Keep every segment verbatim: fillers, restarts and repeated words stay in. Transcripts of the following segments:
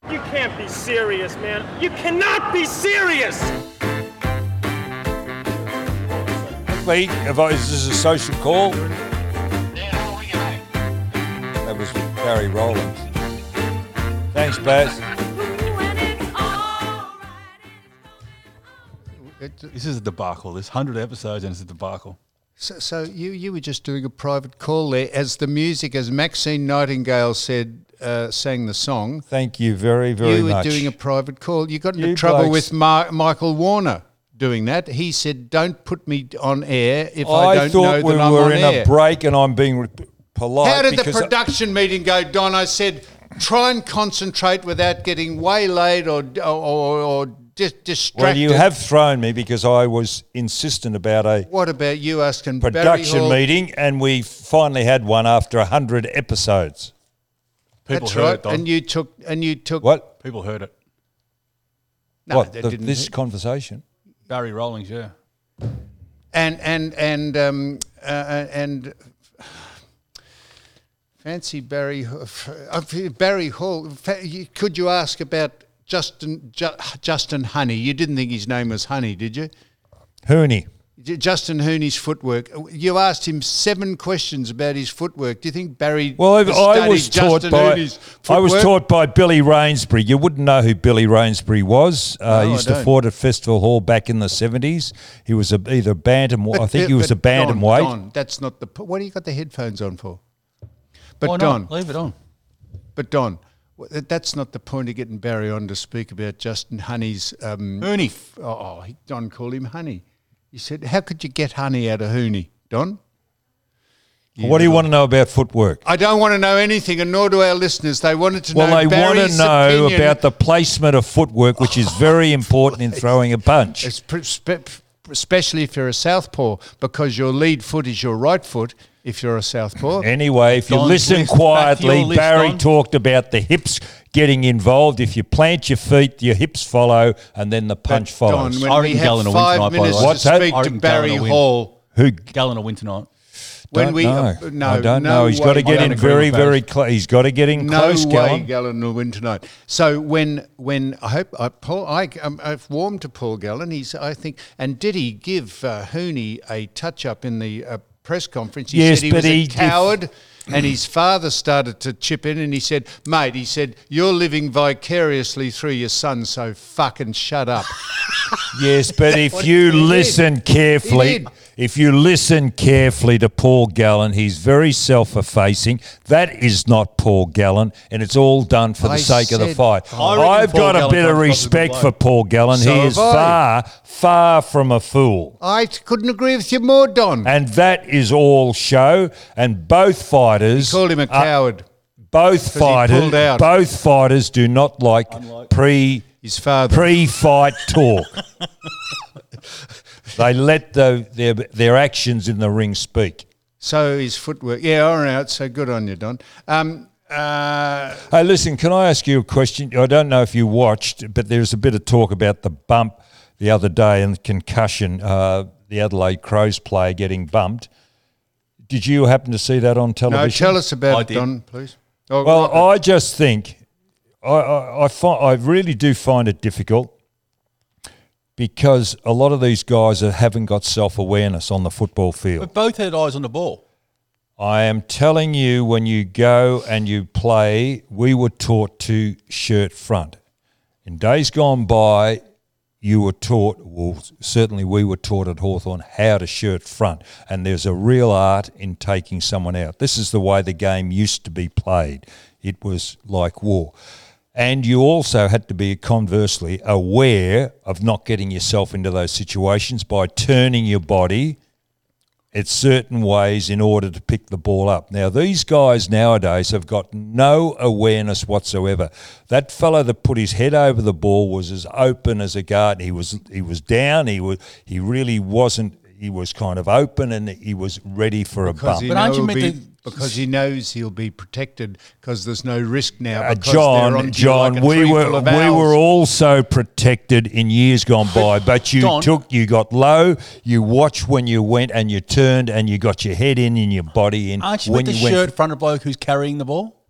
You can't be serious, man. You cannot be serious! Lee, if I, is this a social call? That was Barry Rowlands. Thanks, Baz. This is a debacle. There's one hundred episodes and it's a debacle. So, so you, you were just doing a private call there as the music, as Maxine Nightingale said, uh, sang the song. Thank you very, very you much. You were doing a private call. You got into You trouble blokes- with Mar- Michael Warner doing that. He said, don't put me on air if I, I don't thought know we that I'm were on in air. a break and I'm being re- polite. How did the because I- production meeting go, Don? I said, try and concentrate without getting waylaid or, or, or, or dis- distracted. Well, you have thrown me because I was insistent about a What about you asking production Barry Hall? meeting, and we finally had one after one hundred episodes. People That's heard right. it, Don. And you took, and you took What? People heard it. No, what? they The, didn't this hear- conversation? Barry Rowlands, yeah. and and and um uh, and fancy Barry uh, Barry Hall. Fa- you- Could you ask about Justin Ju- Justin Honey? You didn't think his name was Honey, did you? Hooney. J- Justin Hooney's footwork. You asked him seven questions about his footwork. Do you think Barry? Well, I, has I studied was taught Justin by Hooney's I was footwork? taught by Billy Rainsbury. You wouldn't know who Billy Rainsbury was. Uh, No, he I used to don't. fought at Festival Hall back in the seventies. He was a, either bantam. But- I think but- he was a but Don, bantamweight. Don, that's not the. po- What do you got the headphones on for? But Why Don, not? Leave it on. But Don, w- th- that's not the point of getting Barry on to speak about Justin Honey's. Um, Hooney. f- oh, oh, he- Don called him Honey. He said, "How could you get honey out of Hooney, Don?" What do you want to know about footwork? I don't want to know anything, and nor do our listeners. They wanted to Well, know. they want Barry's to know opinion. about the placement of footwork, which is very important in throwing a punch. It's pr- spe- especially if you're a southpaw, because your lead foot is your right foot. If you're a southpaw, Anyway, if you Don, listen please, back to quietly, your list, Barry Don. talked about the hips getting involved. If you plant your feet, your hips follow, and then the punch Don, follows. when I we reckon have Gallen will win five tonight, by the minutes way. to What's that? speak I to reckon Barry Gallen will win. Hall, Who? Gallen will win tonight. when Don't we know. uh, no, I don't no know. He's got to way. get I in don't agree very, with very Barry. close. He's got to get in No close, way Gallen. Gallen will win tonight. So when when I hope I, Paul, I um, I've warmed to Paul Gallen. He's I think, and did he give uh, Hooney a touch up in the uh, press conference? He Yes, said he but was he- a coward. And his father started to chip in, and he said, "Mate," he said, "you're living vicariously through your son, so fucking shut up." Yes, but if What- you he did. listen carefully, He did. if you listen carefully to Paul Gallen, he's very self-effacing. That is not Paul Gallen, and it's all done for the I sake of the said- fight. I reckon I've Paul got a Gallen bit of comes across as a respect good for bloke. Paul Gallen. So he is have I. far, far from a fool. I couldn't agree with you more, Don. And that is all show. And both fighters Called him a are- coward. both he fighters, pulled out. both fighters do not like pre His father. pre-fight talk. They let the, their their actions in the ring speak. So his footwork. Yeah, all right. So good on you, Don. Um, uh, Hey, listen, can I ask you a question? I don't know if you watched, but there's a bit of talk about the bump the other day and the concussion, uh, the Adelaide Crows player getting bumped. Did you happen to see that on no, television? tell us about I it, did. Don, please. Oh, Well, right. I just think I I, I, find, I really do find it difficult because a lot of these guys are, haven't got self-awareness on the football field. But both had eyes on the ball. I am telling you, when you go and you play, we were taught to shirt front. In days gone by, you were taught, well, certainly we were taught at Hawthorn, how to shirt front. And there's a real art in taking someone out. This is the way the game used to be played. It was like war. And you also had to be, conversely, aware of not getting yourself into those situations by turning your body at certain ways in order to pick the ball up. Now, these guys nowadays have got no awareness whatsoever. That fellow that put his head over the ball was as open as a garden. He was he was down. He was he really wasn't. He was kind of open and he was ready for a because bump. he, But aren't know you he'll meant be, to- because he knows he'll be protected because there's no risk now. Uh, because they're John, onto you John, like a we tree were full of we owls. were also protected in years gone by, but you Don- took you got low, you watched when you went and you turned and you got your head in and your body in Aren't you when with the you went. shirt front of bloke who's carrying the ball?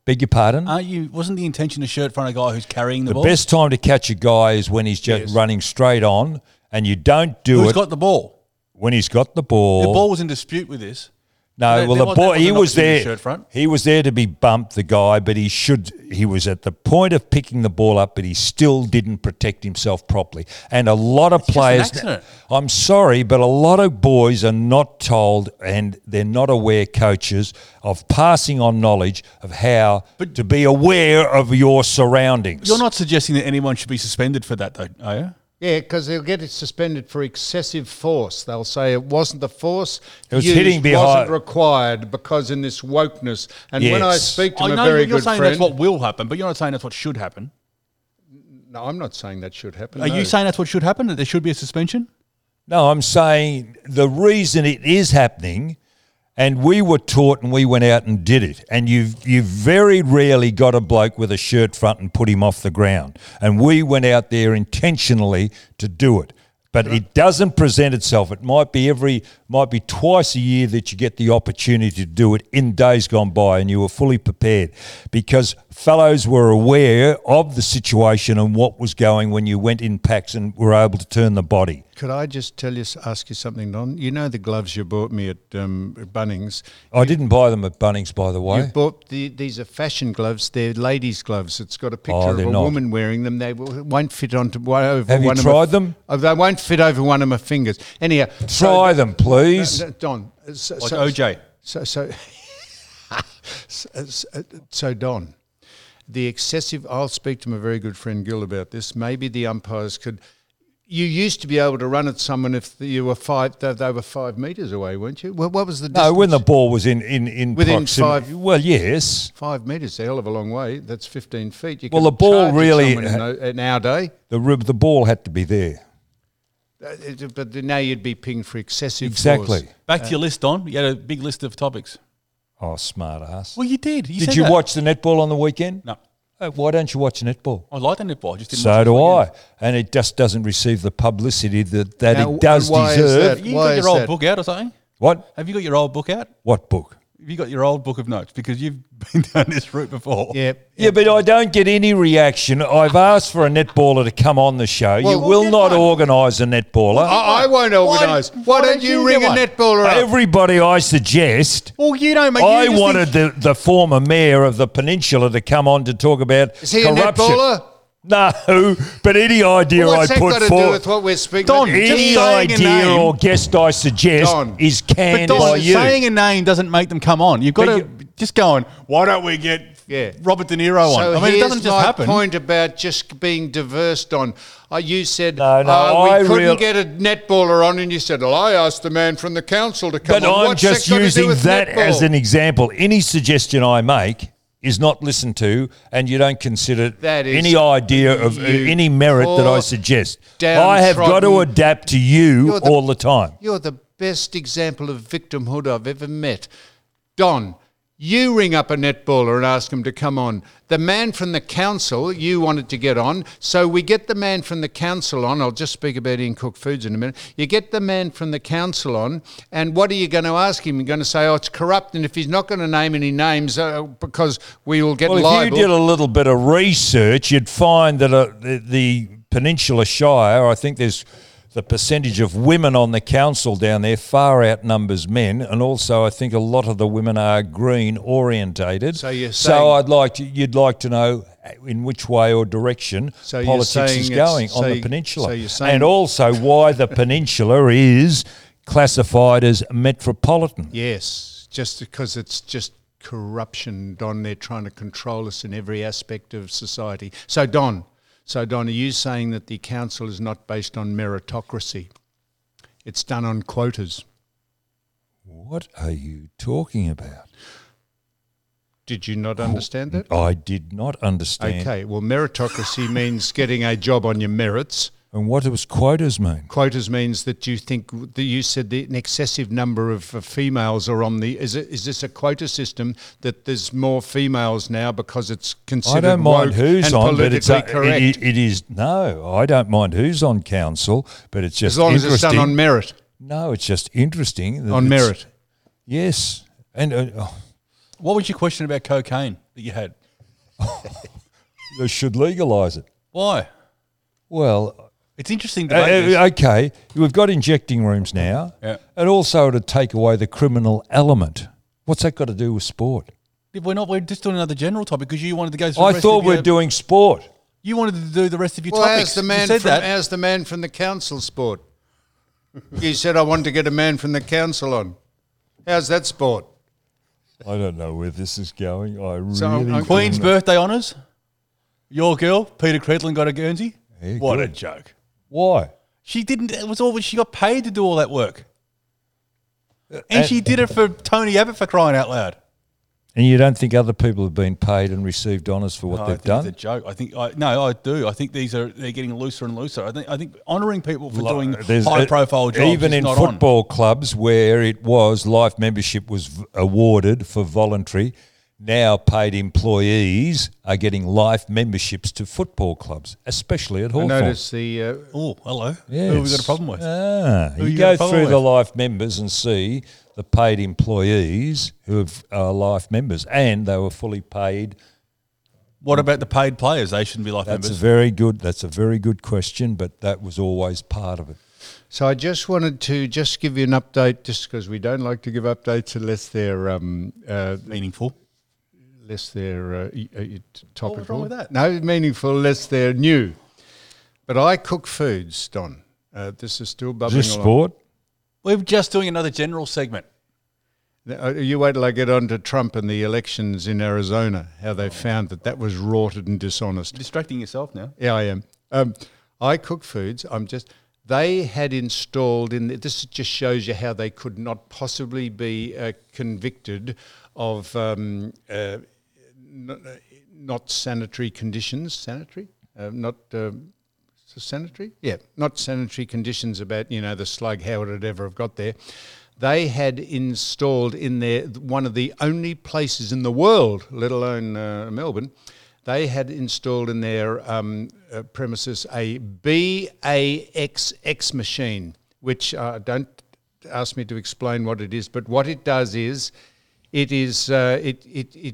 Beg your pardon? Aren't you? Wasn't the intention to shirt front a guy who's carrying the, the ball? best time to catch a guy is when he's just Yes. running straight on, and you don't do Who's it got the ball? when he's got the ball. The ball was in dispute with this. No, There- well, there the was- boy there he was was an opportunity there. to shirt front. He was there to be bumped, the guy, but he should. He was at the point of picking the ball up, but he still didn't protect himself properly. And a lot of just an players. accident. I'm sorry, but a lot of boys are not told, and they're not aware, coaches, of passing on knowledge of how to be aware of your surroundings. You're not suggesting that anyone should be suspended for that, though, are you? Yeah, because they'll get it suspended for excessive force. They'll say it wasn't the force It was used, hitting behind- wasn't required because in this wokeness. And when I Yes. speak to I my know very you're good saying friend, that's what will happen, but you're not saying that's what should happen. no, I'm not saying that should happen. Are no. you saying that's what should happen, that there should be a suspension? No, I'm saying the reason it is happening, and we were taught and we went out and did it, and you've, you've very rarely got a bloke with a shirt front and put him off the ground. And we went out there intentionally to do it. But it doesn't present itself. It might be every, might be twice a year that you get the opportunity to do it in days gone by, and you were fully prepared because fellows were aware of the situation and what was going when you went in packs and were able to turn the body. Could I just tell you, ask you something, Don? You know the gloves you bought me at um, Bunnings. I didn't buy them at Bunnings, by the way. You bought the, these are fashion gloves. They're ladies' gloves. It's got a picture Oh, of they're a not. woman wearing them. They w- won't fit onto one over Have you one of tried my, them? Oh, they won't fit over one of my fingers. Anyhow, Try them, please. No, no, Don. So, Like so- O J. So, so, so, so, so, Don, the excessive. I'll speak to my very good friend Gil about this. Maybe the umpires could. You used to be able to run at someone if you were five. They, they were five metres away, weren't you? Well, what was the distance? No, when the ball was in in in Within proximity. five- Well, yes. Five metres, a hell of a long way. That's fifteen feet. You Well, could the ball charge at really- someone in, tho- in our day. The rib, the ball had to be there. Uh, it- But now you'd be pinged for excessive Exactly. force. Back to your list, Don. You had a big list of topics. Oh, smart ass. Well, you did. You Did said you that. watch the netball on the weekend? No. Oh, why don't you watch netball? I like the netball. I just didn't So watch it do this I. weekend. And it just doesn't receive the publicity that, that Now, it does and why is deserve. that? You Why got is your old that? book out or something? What? Have you got your old book out? What book? Have you got your old book of notes? Because you've been down this route before. Yeah. Yeah, but I don't get any reaction. I've asked for a netballer to come on the show. Well, you we'll will get not one. organise a netballer. I, I won't organise. Why, why don't don't you you ring get a one? netballer up? Everybody I suggest, Well, you don't make. I you just wanted think- the, the former mayor of the peninsula to come on to talk about Is he corruption. a netballer? No, but any idea Well, I what's that put got to do forward, with what we're speaking Don, about? just any saying a idea name- or guest I suggest Don. is But canned Don, by you. saying a name doesn't make them come on. You've got But to you- just going. Why don't we get Yeah. Robert De Niro on? So I mean, it here's doesn't just my happen. point about just being diverse, Don. Uh, you said No, no, uh, we I couldn't real- get a netballer on, and you said, well, I asked the man from the council to come But on. I'm What's just that got to do using with that netball? as an example. Any suggestion I make is not listened to, and you don't consider That is any idea of uh, you any merit that I poor suggest. I have got to downtrodden- adapt to you You're the- all the time. You're the best example of victimhood I've ever met. Don, you ring up a netballer and ask him to come on. The man from the council, you wanted to get on, so we get the man from the council on. I'll just speak about Ian Cook Foods in a minute. You get the man from the council on, and what are you going to ask him? You're going to say, oh, it's corrupt, and if he's not going to name any names uh, because we will get Well, liable. if you did a little bit of research, you'd find that uh, the, the Peninsula Shire, I think there's the percentage of women on the council down there far outnumbers men, and also I think a lot of the women are green orientated. So you're so saying- I'd like to, you'd like to know in which way or direction So you're politics saying is it's- going on so the you- peninsula, so you're saying- and also why the peninsula is classified as metropolitan. Yes, just because it's just corruption, Don. They're trying to control us in every aspect of society. So, Don, so Don, are you saying that the council is not based on meritocracy? It's done on quotas. What are you talking about? Did you not understand that? I did not understand. Okay, well, meritocracy means getting a job on your merits. And what does quotas mean? Quotas means that you think that you said that an excessive number of uh, females are on the. Is it? Is this a quota system that there's more females now because it's considered I don't mind woke who's and on, but it's politically a, correct? it, it is no. I don't mind who's on council, but it's just as long as it's interesting. done on merit. no, it's just interesting that On it's- merit. Yes, and uh, oh, What was your question about cocaine that you had? They should legalise it. Why? Well, It's interesting uh, debate. this. uh, okay, we've got injecting rooms now, Yeah. and also to take away the criminal element. What's that got to do with sport? If we're not. We're just doing another general topic because you wanted to go through. I the rest thought of we your, we're doing sport. You wanted to do the rest of your Well, topics. how's the You man said from that. how's the man from the council sport? You said I wanted to get a man from the council on. How's that sport? I don't know where this is going. I really So, I'm- Queen's don't- birthday honours. Your girl, Peter Credlin, got a Guernsey. Yeah, what a good. joke! Why? She didn't. It was all. She got paid to do all that work, and, and- she did it for Tony Abbott, for crying out loud. And you don't think other people have been paid and received honours for what No, I they've think done? It's a joke. I think. I, no, I do. I think these are. They're getting looser and looser. I think. I think honouring people for doing There's a- high-profile jobs even is in not football clubs where it was life membership was v- awarded for voluntary. Now paid employees are getting life memberships to football clubs, especially at I Hawthorn. noticed the. Uh, on. Oh, hello. Yes. Who have we got a problem with? Ah, Who you you got go a problem through the with? life members and see the paid employees who have, are life members, and they were fully paid. What about the paid players? They shouldn't be life That's members. a very good. That's a very good question, but that was always part of it. so I just wanted to just give you an update, just because we don't like to give updates unless they're um, uh, Meaningful. less they're uh, y- uh, y- topical. wrong with that? No, meaningful, less they're new. But I cook foods, Don. Uh, this is still Is bubbling this along. sport? We're just doing another general segment. Uh, You wait till I get on to Trump and the elections in Arizona, how they found that that was rorted and dishonest. You're distracting yourself now. Yeah, I am. Um, I cook foods. I'm just. They had installed in. The, this just shows you how they could not possibly be uh, convicted of um, uh, not, not sanitary conditions. Sanitary, uh, not um, sanitary. Yeah, not sanitary conditions about you know the slug how it would ever have got there. They had installed in there one of the only places in the world, let alone uh, Melbourne. They had installed in their um, uh, premises a B A X X machine, which uh, don't ask me to explain what it is, but what it does is, it is uh, it it it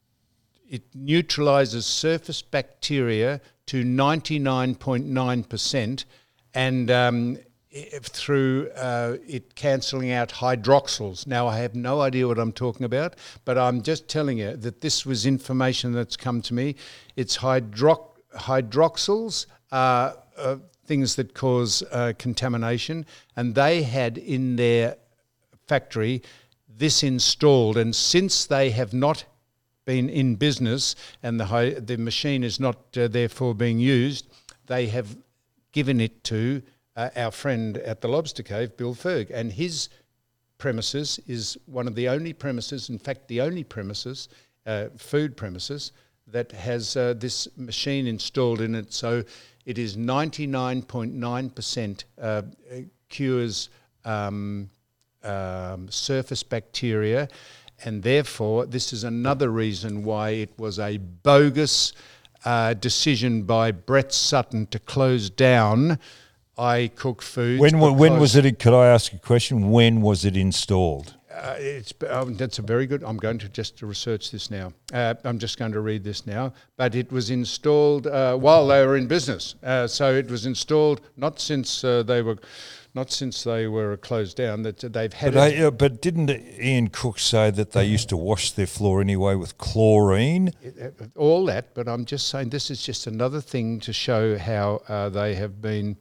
it neutralizes surface bacteria to ninety-nine point nine percent, and um, i- through uh, it cancelling out hydroxyls. Now, I have no idea what I'm talking about, but I'm just telling you that this was information that's come to me. It's hydro- hydroxyls are uh, things that cause uh, contamination, and they had in their factory this installed, and since they have not been in business and the hi- the machine is not uh, therefore being used, they have given it to uh, our friend at the Lobster Cave, Bill Ferg, and his premises is one of the only premises, in fact the only premises, uh, food premises, that has uh, this machine installed in it. So it is ninety-nine point nine percent uh, cures um, um, surface bacteria, and therefore this is another reason why it was a bogus uh, decision by Brett Sutton to close down I Cook Foods. When wa- when because- was it? Could I ask a question? When was it installed? Uh, it's, um, that's a very good. I'm going to just to research this now. Uh, I'm just going to read this now. But it was installed uh, while they were in business. Uh, so it was installed not since uh, they were, not since they were closed down. That they've had. But, it, I, uh, but didn't Ian Cook say that they used to wash their floor anyway with chlorine? all that. But I'm just saying this is just another thing to show how uh, they have been.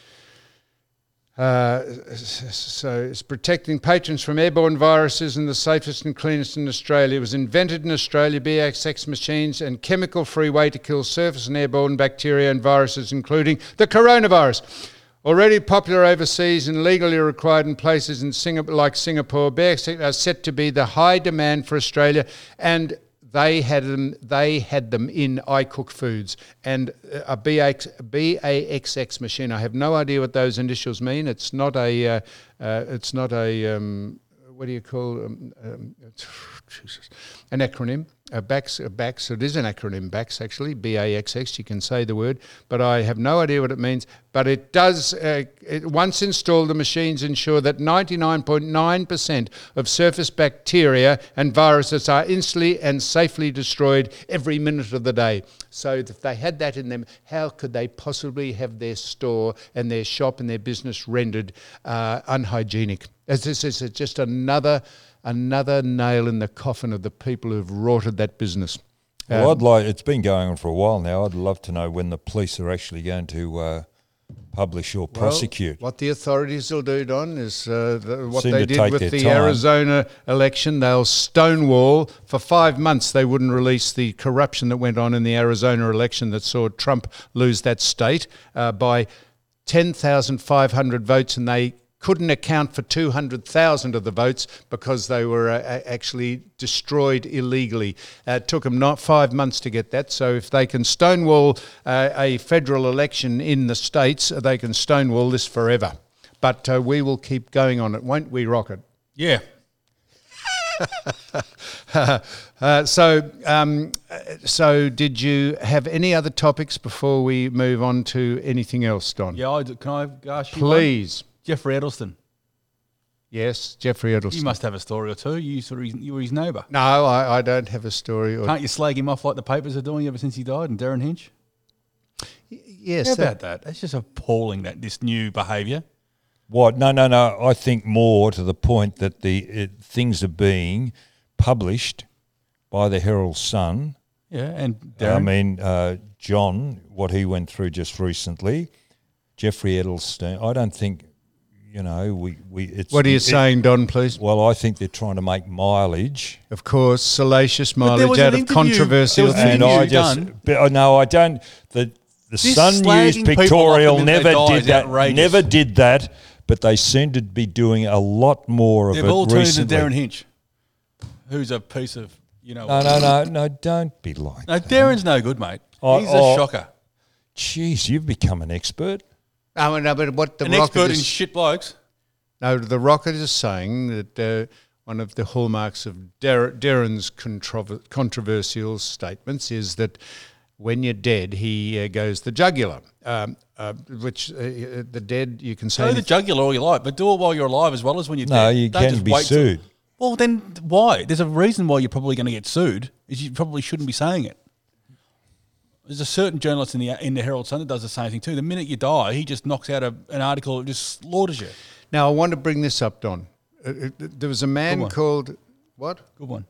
Uh, so it's protecting patrons from airborne viruses and the safest and cleanest in Australia. It was invented in Australia, B A X X machines and chemical-free way to kill surface and airborne bacteria and viruses, including the coronavirus. Already popular overseas and legally required in places in Singapore, like Singapore, B A X X are set to be the high demand for Australia, and they had them. They had them in I Cook Foods, and a B A X X machine. I have no idea what those initials mean. It's not a. Uh, uh, it's not a. Um, what do you call um, um, Jesus, an acronym? uh, BAX, uh, BAX, it is an acronym, BAX actually, B A X X, you can say the word, but I have no idea what it means. But it does, uh, it, once installed, the machines ensure that ninety-nine point nine percent of surface bacteria and viruses are instantly and safely destroyed every minute of the day. So if they had that in them, how could they possibly have their store and their shop and their business rendered uh, unhygienic? As this is just another another nail in the coffin of the people who've rorted that business. Well, Um, I'd like. It's been going on for a while now. I'd love to know when the police are actually going to uh, publish or prosecute. Well, what the authorities will do, Don, is uh, the, what Seem they to did take with their the time. Arizona election. They'll stonewall for five months. They wouldn't release the corruption that went on in the Arizona election that saw Trump lose that state uh, by ten thousand five hundred votes, and they couldn't account for two hundred thousand of the votes because they were uh, actually destroyed illegally. Uh, it took them not five months to get that. So if they can stonewall uh, a federal election in the states, they can stonewall this forever. But uh, we will keep going on it, won't we, Rocket? Yeah. uh, so, um, so did you have any other topics before we move on to anything else, Don? Yeah, I do. Can I ask you one? Please. Jeffrey Edelston. Yes, Jeffrey Edelston. You must have a story or two. You sort of, you were his neighbour. No, I, I don't have a story. Or Can't you slag him off like the papers are doing ever since he died and Darren Hinch? yes, How that- about that? That's just appalling, that this new behaviour. What? No, no, no. I think more to the point that the it, things are being published by the Herald Sun. Yeah, and Darren. I mean, uh, John, what he went through just recently, Jeffrey Edelstein. I don't think, you know, we we. It's, What are you it- saying, Don, please? Well, I think they're trying to make mileage, Of course, salacious there mileage was out an of interview- controversial there was an and things. interview I just. done. But, uh, no, I don't. The the This Sun News slagging people Pictorial off the minute never they die did is that. outrageous. Never did that. But they seem to be doing a lot more of They've it all turned recently. into Darren Hinch, who's a piece of, you know. No, no, no, no! Don't be like. No, Darren's no good, mate. Oh, He's oh. a shocker. Jeez, you've become an expert. Oh, no, but what the An Rocket expert in is, shit blokes. no, the Rocket is saying that uh, one of the hallmarks of Dar- Darren's controver- controversial statements is that when you're dead, he uh, goes the jugular, um, uh, which uh, the dead, you can say... Go the jugular all you like, but do it while you're alive as well as when you're No, dead. you Don't can just be wait till- sued. Well, then why? There's a reason why you're probably going to get sued. Is you probably shouldn't be saying it. There's a certain journalist in the in the Herald Sun that does the same thing too. The minute you die, he just knocks out a, an article that just slaughters you. Now, I want to bring this up, Don. Uh, uh, there was a Good man one. called... What? Good one.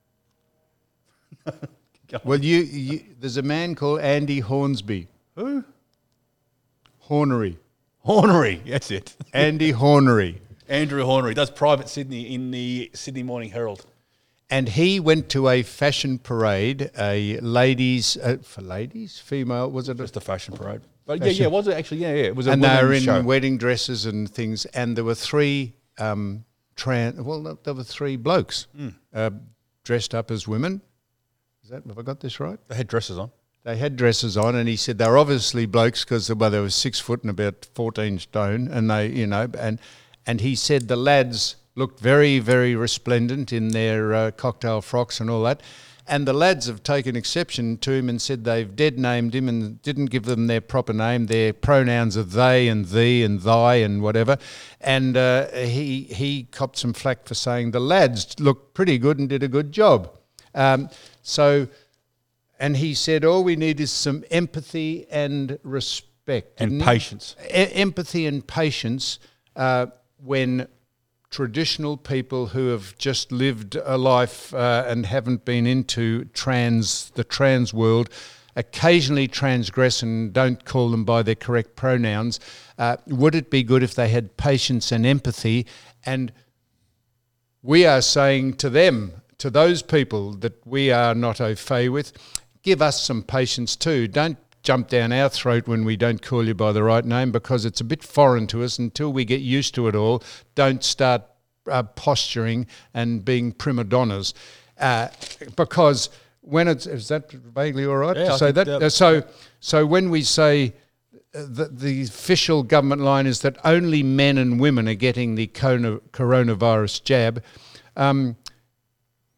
Well, you, you there's a man called Andy Hornsby. Who? Hornery. Hornery. That's it. Andy Hornery. Andrew Hornery does Private Sydney in the Sydney Morning Herald. And he went to a fashion parade, a ladies, uh, for ladies, female, was it? Just a fashion parade. But yeah, Fashion. yeah, was it actually? Yeah, yeah. It was a And they were women's in show. wedding dresses and things. And there were three um, trans, well, no, there were three blokes Hmm. uh, dressed up as women. Is that, have I got this right? They had dresses on. They had dresses on, and he said they were obviously blokes because well, they were six foot and about fourteen stone, and they, you know, and and he said the lads looked very, very resplendent in their uh, cocktail frocks and all that, and the lads have taken exception to him and said they've dead named him and didn't give them their proper name. Their pronouns are they and thee and thy and whatever, and uh, he he copped some flack for saying the lads looked pretty good and did a good job. Um, so. And he said, all we need is some empathy and respect. And didn't he? patience. E- empathy and patience uh, when traditional people who have just lived a life uh, and haven't been into trans, the trans world, occasionally transgress and don't call them by their correct pronouns. Uh, would it be good if they had patience and empathy? And we are saying to them, to those people that we are not au fait with, give us some patience too. Don't jump down our throat when we don't call you by the right name because it's a bit foreign to us. Until we get used to it all, don't start uh, posturing and being prima donnas. Uh, because when it's, is that vaguely all right Yeah, to I say think that? that- Uh, so, so when we say uh, the, the official government line is that only men and women are getting the corona- coronavirus jab, um,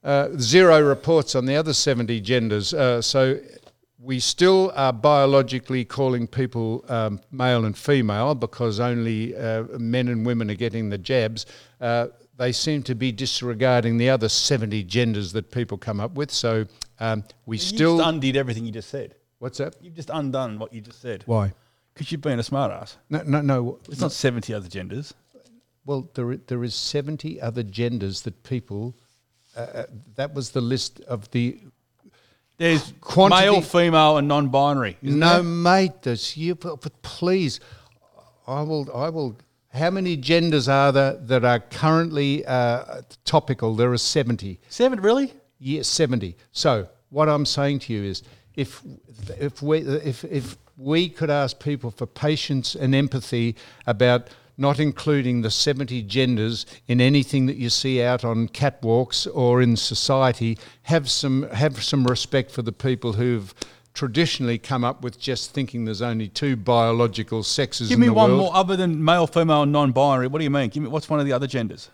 Uh, zero reports on the other seventy genders. Uh, so we still are biologically calling people um, male and female because only uh, men and women are getting the jabs. Uh, they seem to be disregarding the other seventy genders that people come up with. So um, we You still... just undid everything you just said. What's that? You've just undone what you just said. Why? Because you've been a smart ass. No, no, no. It's not seventy other genders. Well, there, there is seventy other genders that people... Uh, that was the list of the... There's Quantity- male, female, and non-binary. Isn't No, there? mate, this you. But but please, I will. I will. How many genders are there that are currently uh, topical? There are seventy. Seven, really? Yes, seventy. So what I'm saying to you is, if if we if if we could ask people for patience and empathy about not including the seventy genders in anything that you see out on catwalks or in society, have some have some respect for the people who've traditionally come up with just thinking there's only two biological sexes Give in me the one world. more other than male, female, and non-binary. What do you mean? Give me what's one of the other genders?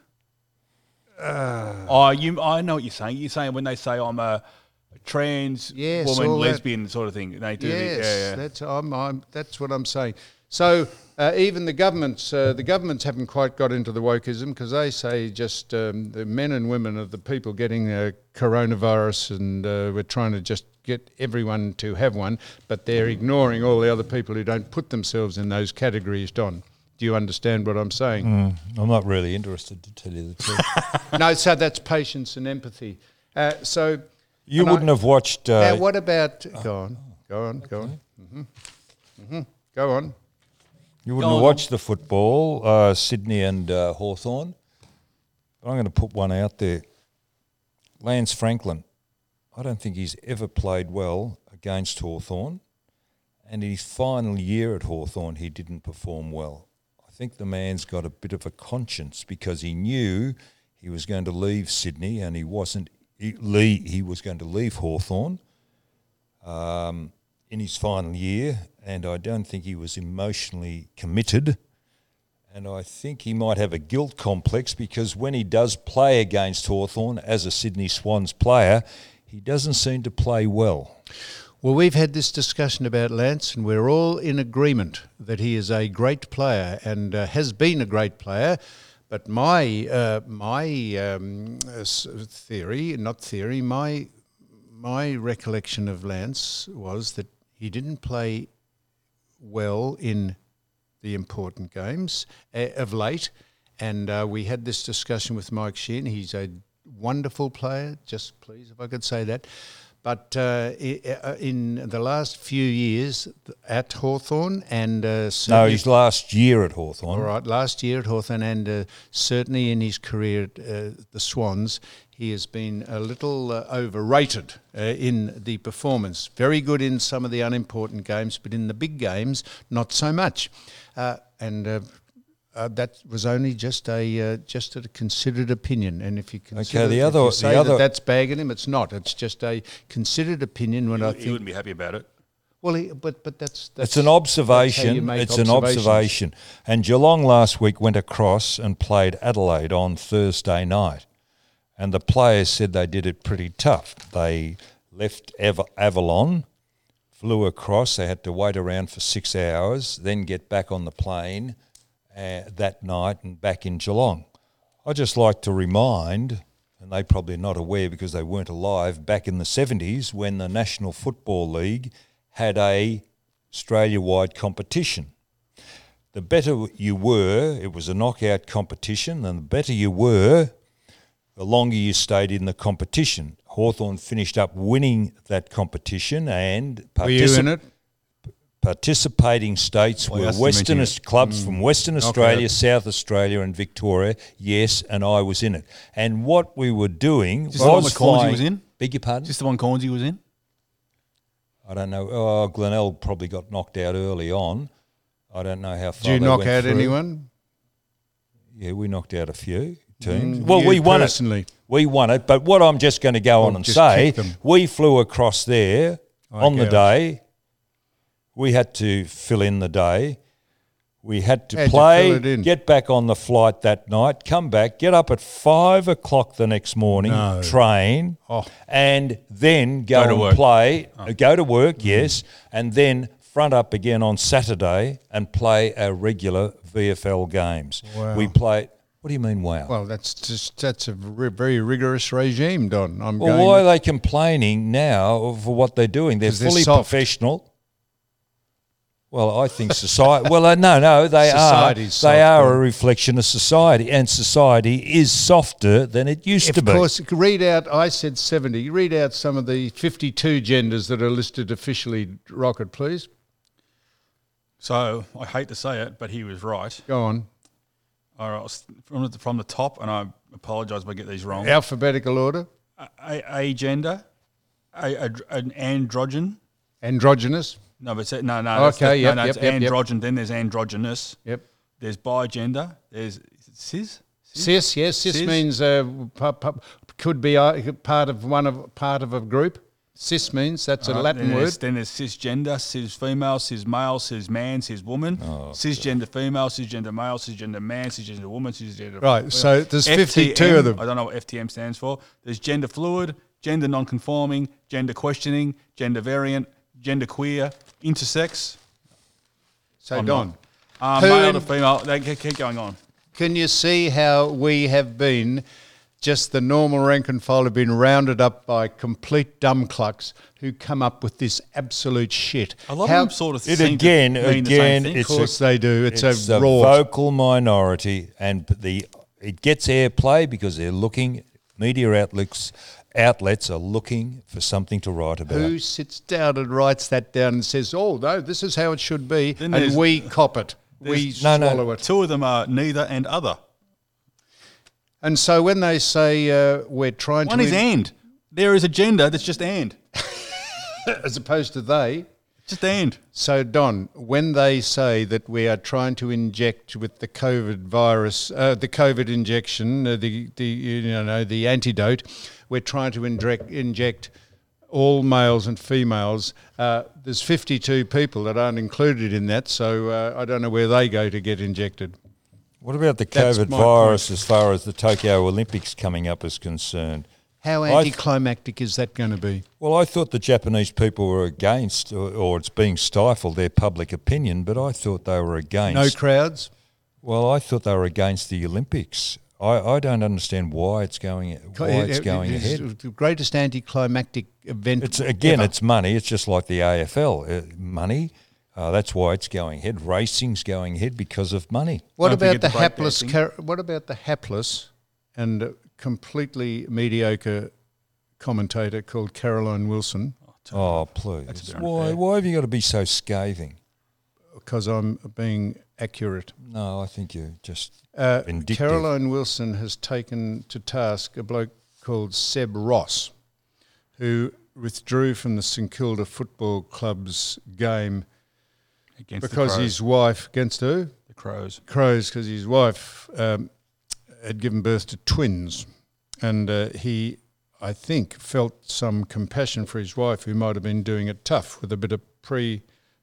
Uh, oh, you. I know what you're saying. You're saying when they say I'm a trans Yes, woman, all that- lesbian sort of thing. They do. Yes, the, yeah, yeah. that's I'm, I'm, that's what I'm saying. So uh, even the governments, uh, the governments haven't quite got into the wokeism because they say just um, the men and women are the people getting uh, coronavirus, and uh, we're trying to just get everyone to have one, but they're ignoring all the other people who don't put themselves in those categories. Don, do you understand what I'm saying? Mm, I'm not really interested, to tell you the truth. No, so that's patience and empathy. Uh, so You and I- wouldn't have watched... Uh, Now, what about? Go on, go on, go on. Mm-hmm. Mm-hmm. Go on. You wouldn't Go have on. watched the football, uh, Sydney and uh, Hawthorn. I'm going to put one out there. Lance Franklin. I don't think he's ever played well against Hawthorn. And in his final year at Hawthorn, he didn't perform well. I think the man's got a bit of a conscience because he knew he was going to leave Sydney and he wasn't. He, Lee, he was going to leave Hawthorn um, in his final year, and I don't think he was emotionally committed. And I think he might have a guilt complex because when he does play against Hawthorn as a Sydney Swans player, he doesn't seem to play well. Well, we've had this discussion about Lance, and we're all in agreement that he is a great player and uh, has been a great player. But my uh, my um, uh, s- theory, not theory, my my recollection of Lance was that he didn't play well in the important games uh, of late. And uh, we had this discussion with Mike Sheehan. He's a wonderful player, just please, if I could say that. But uh, i- uh, in the last few years at Hawthorn and uh, No, certainly- his last year at Hawthorn. all right, last year at Hawthorn and uh, certainly in his career at uh, the Swans, he has been a little uh, overrated uh, in the performance. Very good in some of the unimportant games, but in the big games, not so much. Uh, and uh, uh, that was only just a uh, just a considered opinion. And if you consider, the if other- you the say other- that that's bagging him, it's not. It's just a considered opinion. When I He think, wouldn't be happy about it. well, he, but but that's, that's It's an that's how you observation. make It's an observations. observation. And Geelong last week went across and played Adelaide on Thursday night. And the players said they did it pretty tough. They left Av- Avalon, flew across. They had to wait around for six hours, then get back on the plane uh, that night and back in Geelong. I just like to remind, and they probably not aware because they weren't alive, back in the seventies when the National Football League had a Australia-wide competition. The better you were, it was a knockout competition, and the better you were, the longer you stayed in the competition. Hawthorn finished up winning that competition, and Were you in it? participating states Well, were that's Western mentioning it. clubs from Western Australia, okay. South Australia and Victoria, yes, and I was in it. And what we were doing Is this the one was that Cornsey flying... was in? Beg your pardon? Is this the one Cornsey was in? I don't know. Oh, Glenelg probably got knocked out early on. I don't know how far Did you they knock went out through. anyone? Yeah, we knocked out a few teams. Mm, well, you we won personally. it. We won it. But what I'm just going to go Or on and just say, kick them. we flew across there on the Okay. day. We had to fill in the day. We had to How'd you play, fill it in? get back on the flight that night, come back, get up at five o'clock the next morning, No. train, Oh. and then go, Go to and work. play, uh, go to work, yes, and then front up again on Saturday and play our regular V F L games. Wow. We play. What do you mean, wow? Well, that's just that's a ri- very rigorous regime, Don. I'm Well, going. why are they complaining now for what they're doing? They're 'Cause they're fully soft. professional. Well, I think society. Well, uh, no, no, they Society's are. soft, They are Don. a reflection of society, and society is softer than it used to Of be. course, read out. I said seventy. Read out some of the fifty-two genders that are listed officially. Rocket, please. So I hate to say it, but he was right. Go on. All right, I'll s- from the, from the top, and I apologise if I get these wrong. Alphabetical order. A, a, agender, a, a, an androgen. Androgynous. No, but it's, no, no. that's Okay, the- yep, no, no, yep, it's yep, yep. androgen. Then there's androgynous. Yep. There's bigender. There's is it cis. Cis. Yes. Cis, Cis? means uh, pu- pu- could be uh, part of one of part of a group. Cis means that's a Right, Latin then word. There's, then there's cisgender, cis female, cis male, cis man, cis woman, Oh, cisgender female, cisgender male, cisgender man, cisgender woman, cisgender. Right, so there's F T M, fifty-two of them. I don't know what F T M stands for. There's gender fluid, gender non-conforming, gender questioning, gender variant, gender queer, intersex. So I'm Don, Uh, Who male in- to female. They keep keep going on. can you see how we have been? Just the normal rank and file have been rounded up by complete dumb clucks who come up with this absolute shit. A lot How- of them sort of It seem again, to mean the again, same thing. Of it's course a- they do. It's, It's a, a raw. vocal minority, and the it gets airplay because they're looking. Media outlets outlets are looking for something to write about. Who sits down and writes that down and says, "Oh no, this is how it should be," Then and there's- we cop it. We No, no. swallow it. Two of them are neither and other. And so when they say uh, we're trying One to, is and. There is a gender that's just and. as opposed to they. Just and. So Don, when they say that we are trying to inject with the COVID virus, uh, the COVID injection, uh, the the you know the antidote, we're trying to inject inject all males and females. Uh, there's fifty-two people that aren't included in that, so uh, I don't know where they go to get injected. What about the That's COVID my virus as far as the Tokyo Olympics coming up is concerned? How I th- anticlimactic is that going to be? Well, I thought the Japanese people were against, or, or it's being stifled, their public opinion, but I thought they were against. No crowds. Well, I thought they were against the Olympics. I, I don't understand why it's going why it's going It is ahead. the greatest anticlimactic event. It's again, ever. it's money. It's just like the A F L, uh, money. Uh, that's why it's going ahead. Racing's going ahead because of money. What Don't about forget the the hapless? breakdancing. Car- what about the hapless and completely mediocre commentator called Caroline Wilson? Oh, please! That's a bit Why? unfair. Why have you got to be so scathing? Because I'm being accurate. No, I think you're just Uh, vindictive. Caroline Wilson has taken to task a bloke called Seb Ross, who withdrew from the St Kilda Football Club's game Against because the Crows. his wife, against who? the Crows. Crows, because his wife um, had given birth to twins, and uh, he, I think, felt some compassion for his wife, who might have been doing it tough with a bit of pre,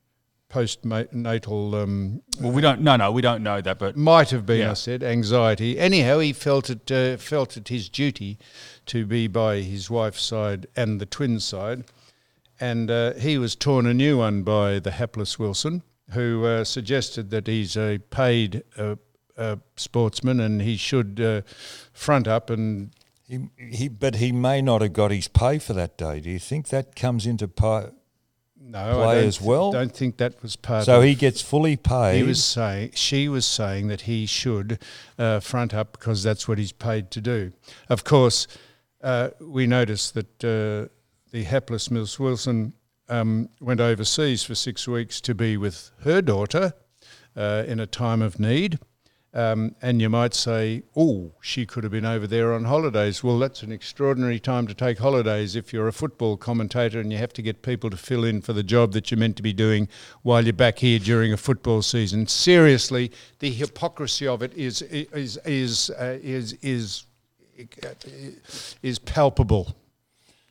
postnatal, um, Well, we don't. No, no, we don't know that. But might have been, Yeah. I said, anxiety. Anyhow, he felt it, uh, felt it his duty to be by his wife's side and the twins' side, and uh, he was torn a new one by the hapless Wilson, who uh, suggested that he's a paid uh, uh, sportsman and he should uh, front up and He, he, but he may not have got his pay for that day. Do you think that comes into pay? no, Play I don't, as well? don't think that was part So of he gets fully paid. He was saying, she was saying that he should uh, front up because that's what he's paid to do. Of course, uh, we noticed that uh, the hapless Miss Wilson um, went overseas for six weeks to be with her daughter uh, in a time of need. Um, and you might say, oh, she could have been over there on holidays. Well, that's an extraordinary time to take holidays if you're a football commentator and you have to get people to fill in for the job that you're meant to be doing while you're back here during a football season. Seriously, the hypocrisy of it is is is uh, is is is palpable.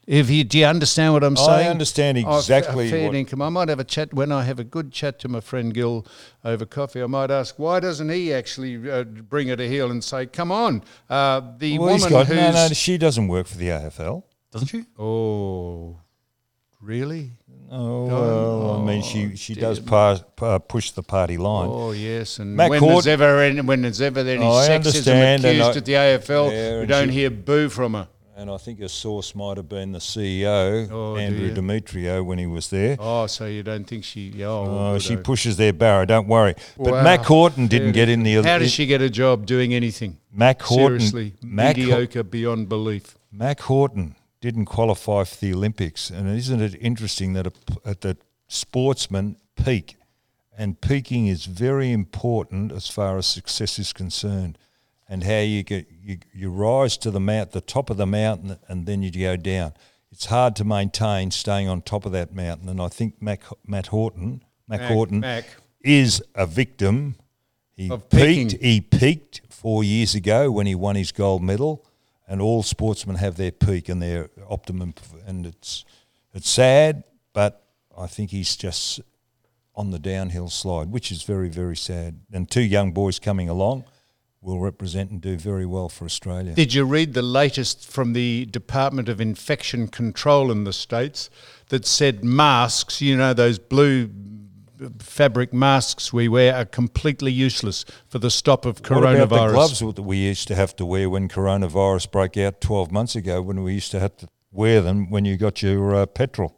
If you, do you understand what I'm I saying? understand Oh, exactly fair what- income. I might have a chat when I have a good chat to my friend Gil over coffee. I might ask, why doesn't he actually uh, bring her to heel and say, "Come on, uh, the Well, he's woman got, who's no, no, she doesn't work for the A F L. Doesn't she? oh, really? Oh, well, I mean, she, she does dear. pass, uh, push the party line. Oh yes, and Matt when Cord- there's ever any, when there's ever any Oh, I sexism understand, and accused I- at the A F L, Yeah, we and don't she- hear boo from her. And I think a source might have been the C E O, Oh, do Andrew you? Demetrio, when he was there. Oh, so you don't think she? Yeah, oh, Oh, good, she oh. pushes their barrow, don't worry. But Wow. Mac Horton didn't Fair get in the... How does she get a job doing anything? Mac Horton, Seriously, Mac, Ho- mediocre beyond belief. Mac Horton didn't qualify for the Olympics. And isn't it interesting that a, at the sportsmen peak, and peaking is very important as far as success is concerned, and how you get you, you rise to the mount, the top of the mountain, and then you go down. It's hard to maintain staying on top of that mountain, and I think Mac, Matt Horton, Mac, Mac- Horton, Mac. is a victim. He Of peaked. peaking. He peaked four years ago when he won his gold medal, and all sportsmen have their peak and their optimum, and it's it's sad, but I think he's just on the downhill slide, which is very, very sad. And two young boys coming along will represent and do very well for Australia. Did you read the latest from the Department of Infection Control in the States that said masks, you know, those blue fabric masks we wear, are completely useless for the stop of What about the coronavirus? gloves that we used to have to wear when coronavirus broke out twelve months ago, when we used to have to wear them when you got your uh, petrol?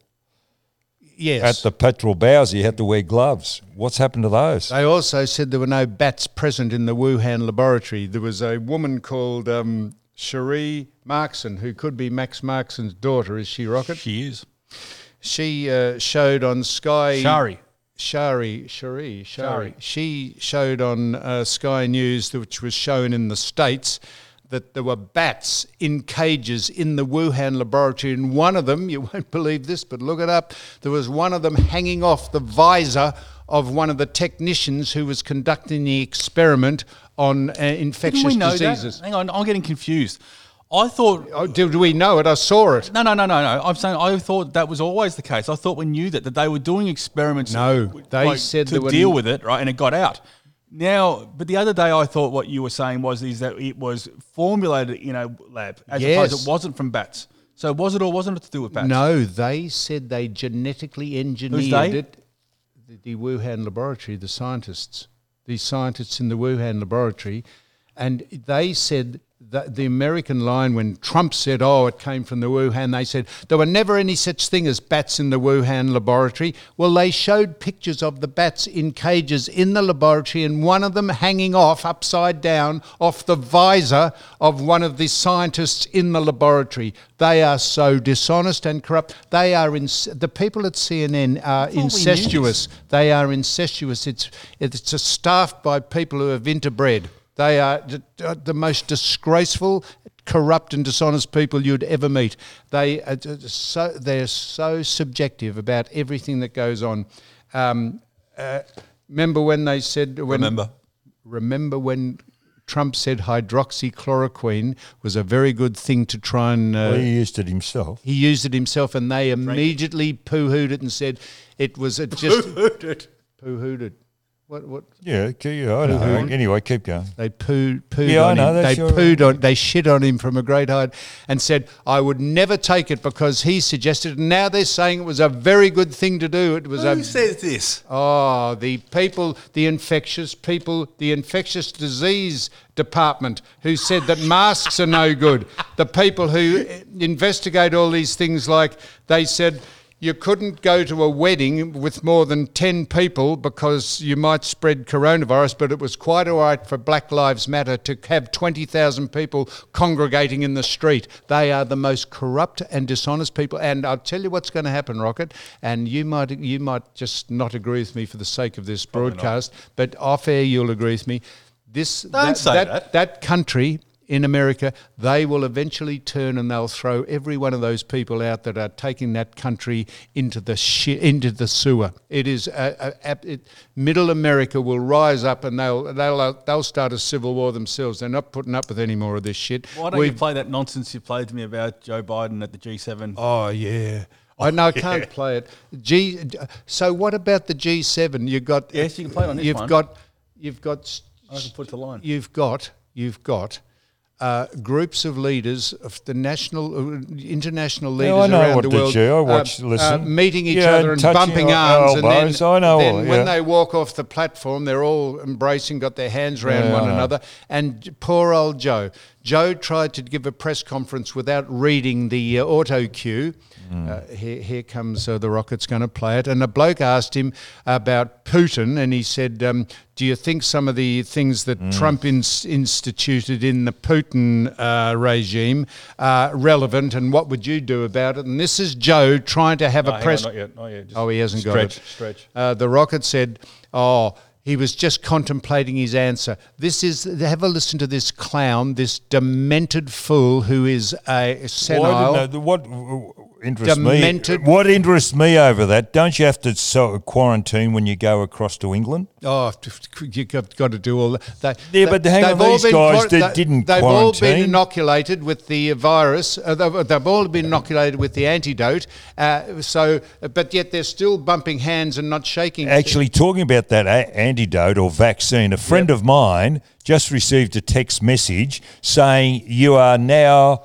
Yes. At the petrol bowser, you had to wear gloves. What's happened to those? They also said there were no bats present in the Wuhan laboratory. There was a woman called um, Cherie Markson, who could be Max Markson's daughter. Is she, Rocket? She is. She uh, showed on Sky... Shari. Shari, Cherie, Shari. Shari. She showed on uh, Sky News, which was shown in the States, that there were bats in cages in the Wuhan laboratory, and one of them, you won't believe this, but look it up, there was one of them hanging off the visor of one of the technicians who was conducting the experiment on uh, infectious Didn't we know diseases. that? Hang on, I'm getting confused. I thought... Oh, did we know it? I saw it. No, no, no, no, no. I'm saying I thought that was always the case. I thought we knew that, that they were doing experiments No, they like, said to there were deal n- with it, right? And it got out. Now, but the other day I thought what you were saying was is that it was formulated in a lab as Yes. opposed to it wasn't from bats. So was it or wasn't it to do with bats? No, they said they genetically engineered they? it. The, the Wuhan laboratory, the scientists, the scientists in the Wuhan laboratory, and they said that the American line, when Trump said, oh, it came from the Wuhan, they said there were never any such thing as bats in the Wuhan laboratory. Well, they showed pictures of the bats in cages in the laboratory, and one of them hanging off upside down off the visor of one of the scientists in the laboratory. They are so dishonest and corrupt. They are in, the people at C N N are thought we knew incestuous. They are incestuous. It's it's staffed by people who have interbred. They are the, the most disgraceful, corrupt and dishonest people you'd ever meet. They are so they're so subjective about everything that goes on. Um, uh, remember when they said when Remember. remember when Trump said hydroxychloroquine was a very good thing to try and uh, Well, he used it himself. he used it himself, and they immediately poo-hooed it and said it was a just Poo-hooed it. poo-hooed it. What what? Yeah, okay, yeah, I know. Anyway, keep going. They poo pooed Yeah, I on know, him. that's They your- pooed on. They shit on him from a great height, and said, "I would never take it because he suggested." it." And now they're saying it was a very good thing to do. It was Who a says this? oh, the people, the infectious people, the infectious disease department, who said that masks are no good. The people who investigate all these things, like they said. You couldn't go to a wedding with more than ten people because you might spread coronavirus, but it was quite all right for Black Lives Matter to have twenty thousand people congregating in the street. They are the most corrupt and dishonest people. And I'll tell you what's going to happen, Rocket, and you might you might just not agree with me for the sake of this broadcast, but off air you'll agree with me. This Don't say that. That country in America, they will eventually turn and they'll throw every one of those people out that are taking that country into the shi into the sewer. It is a, a, a, it, Middle America will rise up and they'll they'll they'll start a civil war themselves. They're not putting up with any more of this shit. Why don't We've- you play that nonsense you played to me about Joe Biden at the G seven? Oh yeah. I know I can't play it. G. So what about the G seven? You've got. Yes, you can play it on this You've one. got. You've got. I can put it to line. You've got. You've got. Uh, groups of leaders of the national, uh, international leaders I know around what the to world, do. I watch, uh, listen. uh, meeting each Yeah, other and touching bumping our arms, and then, elbows. I know, then yeah. when they walk off the platform, they're all embracing, got their hands around Yeah, I one know. another. And poor old Joe. Joe tried to give a press conference without reading the uh, auto cue. Mm. Uh, here, here comes uh, the Rocket's going to play it. And a bloke asked him about Putin, and he said, um, do you think some of the things that Mm. Trump ins- instituted in the Putin uh, regime are relevant, and what would you do about it? And this is Joe trying to have No, a hang press... on, not yet, not yet. Just Oh, he hasn't got stretch, it. Stretch, Uh, the Rocket said, oh, he was just contemplating his answer. This is, have a listen to this clown, this demented fool who is a senile. Why didn't I- what interests Demented- me? What interests me over that? Don't you have to so quarantine when you go across to England? Oh, you've got, got to do all that. They, Yeah, but hang on, they've all these been guys quar- that they- didn't They've all been quarantine. inoculated with the virus. Uh, they've, they've all been inoculated with the antidote. Uh, so, but yet they're still bumping hands and not shaking. Actually, talking about that a- antidote or vaccine, a friend of mine just received a text message saying you are now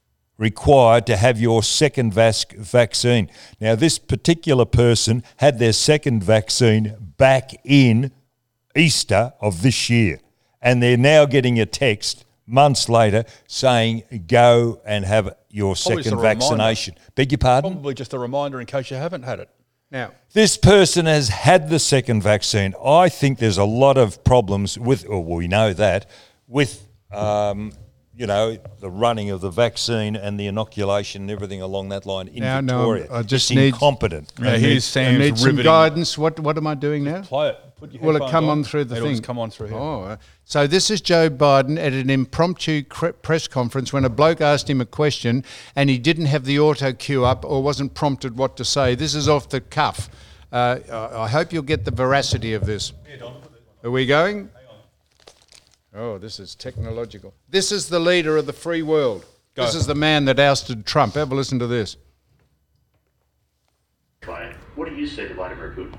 required to have your second vas- vaccine. Now, this particular person had their second vaccine back in Easter of this year, and they're now getting a text months later saying go and have your Probably just second a reminder. vaccination. Beg your pardon? Probably just a reminder in case you haven't had it. Now, This person has had the second vaccine. I think there's a lot of problems with, or we know that, with, um, you know, the running of the vaccine and the inoculation and everything along that line in Now, no, Victoria. I just it's need- incompetent. Yeah, I here's need, I Sam's need some riveting. guidance. What, what am I doing now? Play it. Put your Will it headphones come on through the It'll thing? just come on through here. Oh, uh, so this is Joe Biden at an impromptu cre- press conference when a bloke asked him a question and he didn't have the auto cue up or wasn't prompted what to say. This is off the cuff. Uh, I I hope you'll get the veracity of this. Are we going? Oh, this is technological. This is the leader of the free world. Go. This is the man that ousted Trump. Have a listen to this. Brian, what do you say to Vladimir Putin?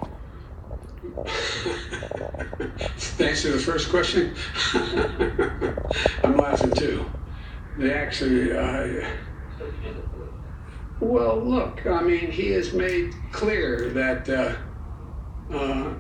To answer the first question, I'm laughing too. They actually, uh, well, look, I mean, he has made clear that uh, uh,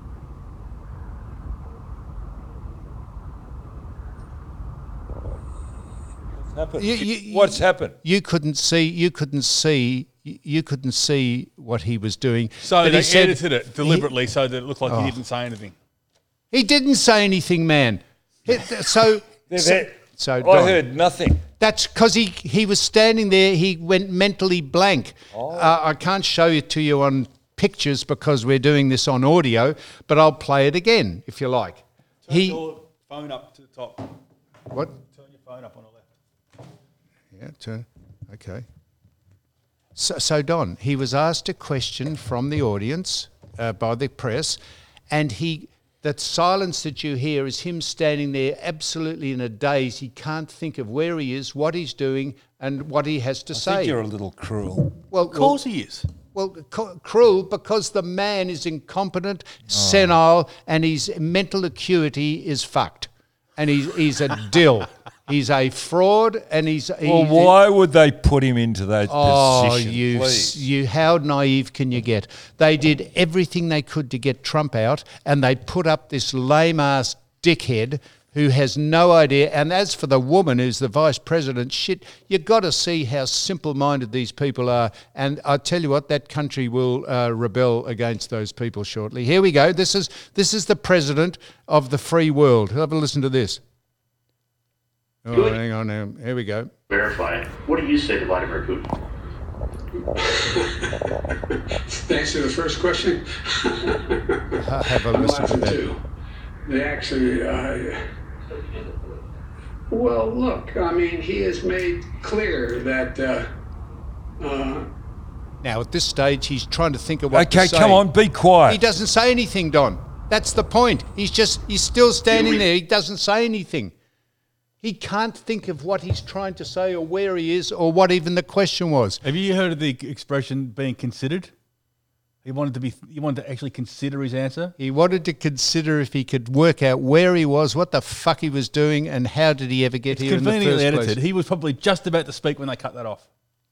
Happened? You- you- What's happened? You couldn't see. You couldn't see. You you couldn't see what he was doing. So But they he said- edited it deliberately so that it looked like he didn't say anything. He didn't say anything, man. It- so, so, so I Don, heard nothing. that's because he, he was standing there. He went mentally blank. Oh. Uh, I can't show it to you on pictures because we're doing this on audio, but I'll play it again if you like. Turn He your phone up to the top. what? Turn your phone up on the left. Yeah, turn. Okay. So, so Don, he was asked a question from the audience uh, by the press, and he that silence that you hear is him standing there absolutely in a daze. He can't think of where he is, what he's doing, and what he has to I say. think you're a little cruel. well, Of course he is. well, cu- cruel because the man is incompetent, senile, and his mental acuity is fucked, and he's he's a dill. He's a fraud, and he's. Well, he's why would they put him into that Oh, position? you, please? you! How naive can you get? They did everything they could to get Trump out, and they put up this lame-ass dickhead who has no idea. And as for the woman who's the vice president, shit, you got to see how simple-minded these people are. And I tell you what, that country will uh, rebel against those people shortly. Here we go. This is this is the president of the free world. Have a listen to this. Oh, Good. hang on now. Here we go. Verify. What do you say to Vladimir Putin? to answer the first question, Ha- Have a I'm listen to laughing that. too. They actually, uh, Well, look, I mean, he has made clear that uh, uh, Now, at this stage, he's trying to think of what Okay, to say. come on, be quiet. He doesn't say anything, Don. That's the point. He's just, he's still standing there. He doesn't say anything. He can't think of what he's trying to say or where he is or what even the question was. Have you heard of the expression being considered? He wanted to be. He wanted to actually consider his answer. He wanted to consider if he could work out where he was, what the fuck he was doing, and how did he ever get It's here in the conveniently first edited. place. He was probably just about to speak when they cut that off.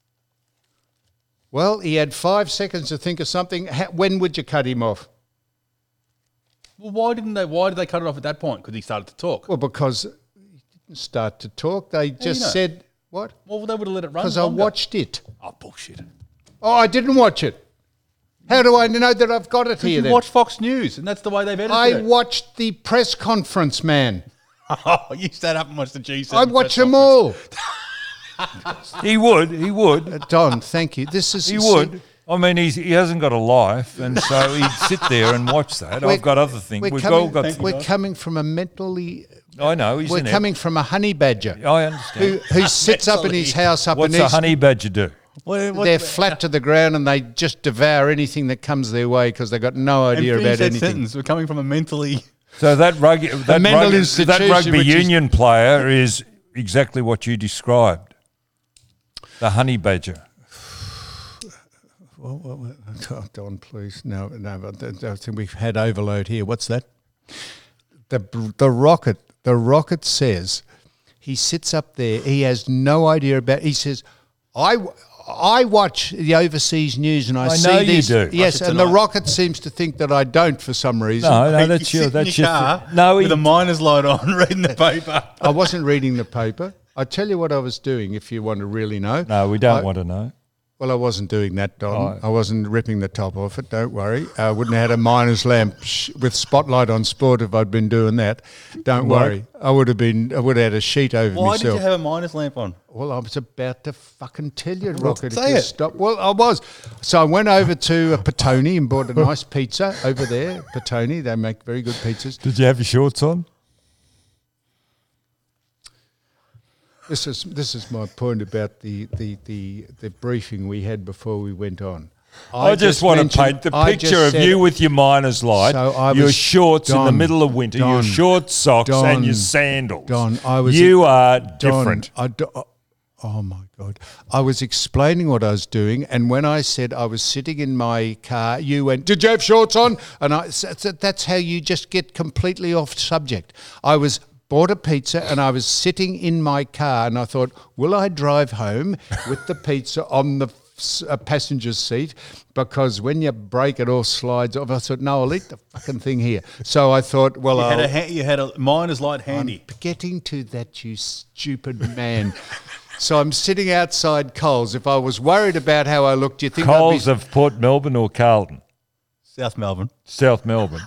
Well, he had five seconds to think of something. Ha- When would you cut him off? Well, why didn't they? Why did they cut it off at that point? Because he started to talk. Well, because he didn't start to talk. They just know? said, what? Well, they would have let it run. Because I longer. watched it. Oh, bullshit. Oh, I didn't watch it. How do I know that I've got it here You then? watch Fox News, and that's the way they've edited I it. watched the press conference, man. Oh, you sat up and watched the G I seven. watch them all. He would, he would, Uh, Don, thank you. This is he would. I mean, he's, he hasn't got a life, and so he'd sit there and watch that. We're- I've got other things. We're We've coming, all got things. we're coming from a mentally. I know, he's We're in coming from a honey badger it. I who understand. who sits up in his house up What's in a East. honey badger do? What, what, They're flat to the ground and they just devour anything that comes their way because they've got no and idea finish about that anything. sentence. We're coming from a mentally. So that rugby, that, mental rugby, that institution rugby which is- union player is exactly what you described. The honey badger. Well, well, well, oh, Don, please. No, no, but th- th- I think we've had overload here. What's that? The the rocket, the rocket says, he sits up there, he has no idea about, he says, I, w- I watch the overseas news and I, I see know you these. do. Yes, Watch it and the tonight. rocket seems to think that I don't for some reason. No, no, You that's sit your, in that's your your, car no, he, with a miner's light on, reading the paper. I wasn't reading the paper. I tell you what I was doing if you want to really know. no, we don't I- want to know. Well, I wasn't doing that, Don. Oh. I wasn't ripping the top off it, don't worry. I wouldn't have had a miner's lamp sh- with spotlight on sport if I'd been doing that. Don't What? worry. I would have been. I would have had a sheet over Why myself. did you have a miner's lamp on? Well, I was about to fucking tell you, Rocket. say if you it. Stop. Well, I was. So I went over to a Petone and bought a nice pizza over there. Petone, they make very good pizzas. Did you have your shorts on? This is this is my point about the the, the, the briefing we had before we went on. I, just, want to mentioned- paint the I picture just of said- you with your miner's light, So I your was- shorts in the Don, middle of winter, your Don, short socks, Don, and your sandals. Don, I was You are Don, different. I do- oh my God. I was explaining what I was doing, and when I said I was sitting in my car, you went, "Did you have shorts on?" And I, so- so that's how you just get completely off subject. I was bought a pizza and I was sitting in my car and I thought, will I drive home with the pizza on the s- uh, passenger seat? Because when you break it all slides off. I thought, no, I'll eat the fucking thing here. So I thought, well, You I'll... had, a ha- you had a miner's light handy. I'm getting to that, you stupid man. So I'm sitting outside Coles. If I was worried about how I looked, do you think Coles I'd be... of Port Melbourne or Carlton? South Melbourne. South Melbourne.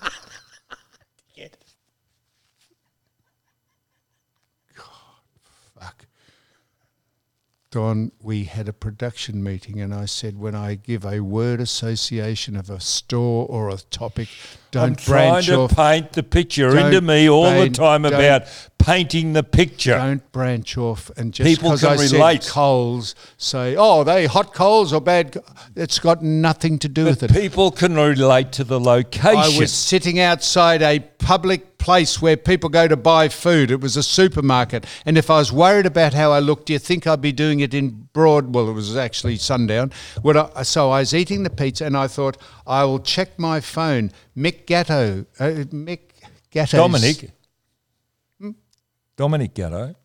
Fuck. Don, we had a production meeting and I said, when I give a word association of a store or a topic, don't I'm trying branch to off. paint the picture Don't into me all the paint- time don't- about painting the picture. Don't branch off and just People because can I relate. said Coles, say, oh, are they hot coals or bad? co-" It's got nothing to do with But it. people can relate to the location. I was sitting outside a public place where people go to buy food. It was a supermarket. And if I was worried about how I looked, do you think I'd be doing it in broad? Well, it was actually sundown. Would I, so I was eating the pizza and I thought, I will check my phone. Mick Gatto. Uh, Mick Gatto. Dominic. Dominic Gatto.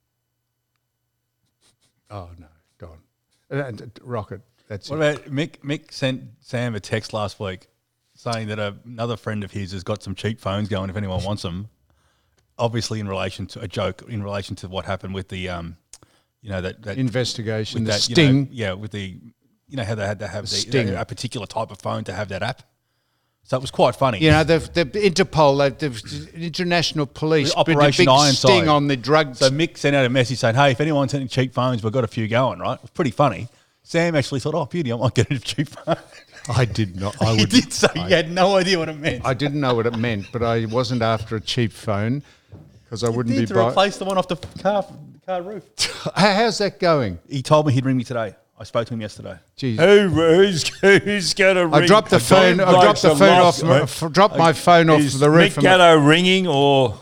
Oh, no, Don. Uh, uh, Rocket. That's What it. about Mick? Mick sent Sam a text last week saying that a, another friend of his has got some cheap phones going if anyone wants them. Obviously, in relation to a joke, in relation to what happened with the, um, you know, that, that Investigation, with the that, you sting. know, yeah, with the, you know, how they had to have the, Sting. a particular type of phone to have that app. So it was quite funny. You know, the, the Interpol, the, the international police, The put a Operation big Ironside. sting on the drugs. So Mick sent out a message saying, "Hey, if anyone's any cheap phones, we've got a few going." Right? It was pretty funny. Sam actually thought, "Oh, beauty, I might get a cheap phone." I did not. I he would, did so. I, He had no idea what it meant. I didn't know what it meant, but I wasn't after a cheap phone because I wouldn't Need be to buying. replace the one off the car, car roof. How's that going? He told me he'd ring me today. I spoke to him yesterday. Jeez. Who, who's who's going to ring? I dropped the phone. I dropped the phone off. f- Dropped my phone off Is the roof. Mick and my- Gatto ringing or